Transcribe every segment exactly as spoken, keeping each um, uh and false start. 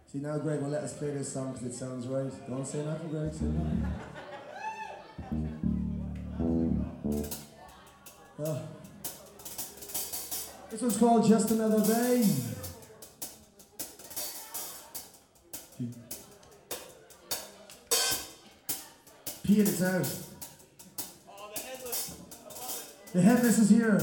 See, now Greg will let us play this song because it sounds right. Don't say nothing, Greg. Say nothing. Oh. This one's called Just Another Day. Pete, it's out. Oh, the headless. I love it. The headless is here.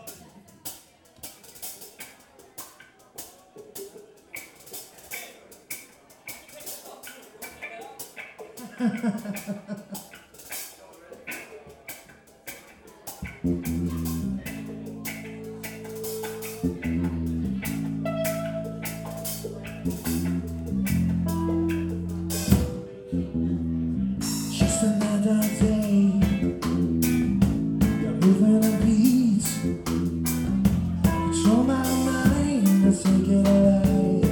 Just another day. You're moving a beat. Control my mind, let's take it away.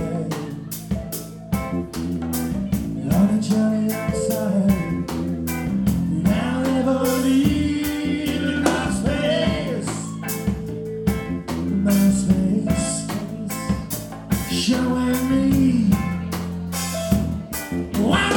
On a journey outside. Now never leave my space. My space. Showing me why.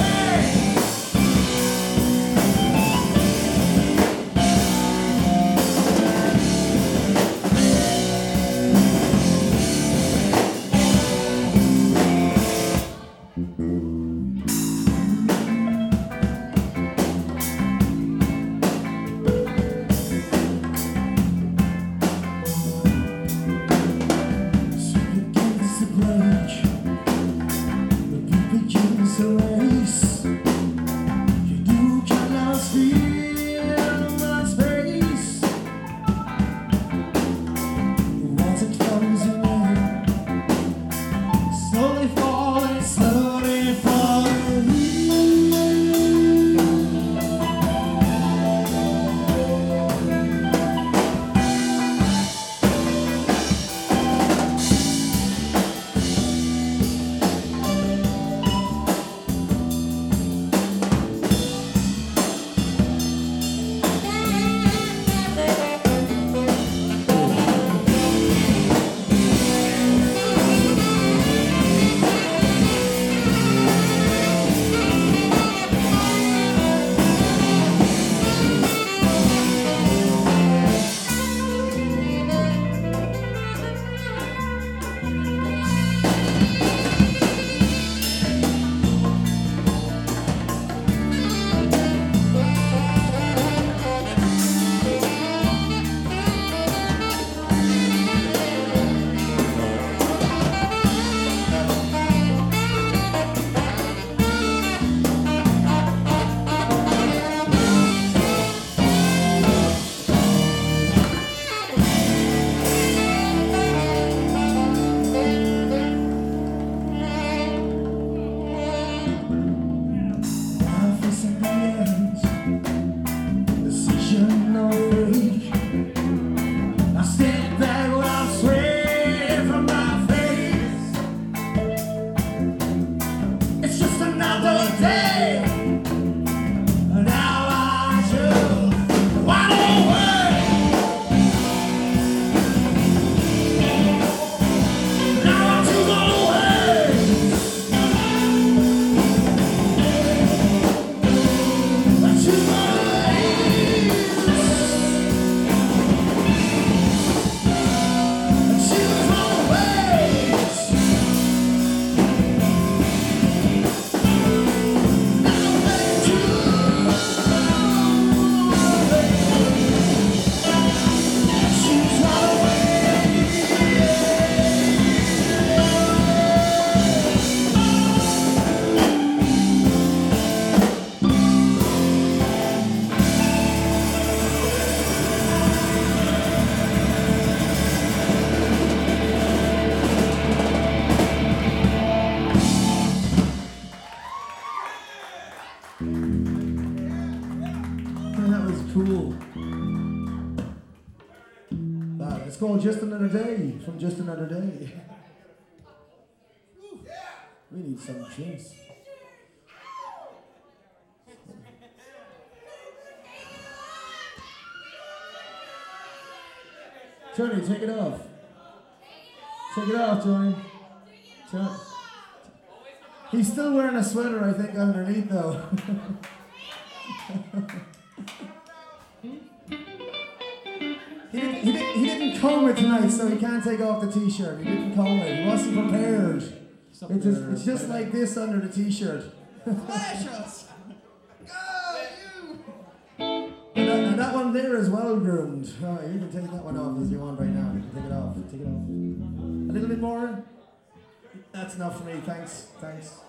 Cool. Wow, it's called Just Another Day from Just Another Day. We need some drinks. Johnny, take it off. Take it off, Johnny. Turn. He's still wearing a sweater, I think, underneath though. he, didn't, he, didn't, he didn't comb it tonight, so he can't take off the t-shirt. He didn't comb it. He wasn't prepared. It's just, it's just like this under the t-shirt. Flash us! Go, you! And that, and that one there is well groomed. Oh, you can take that one off as you want right now. You can take it off. Take it off. A little bit more. That's enough for me. Thanks. Thanks.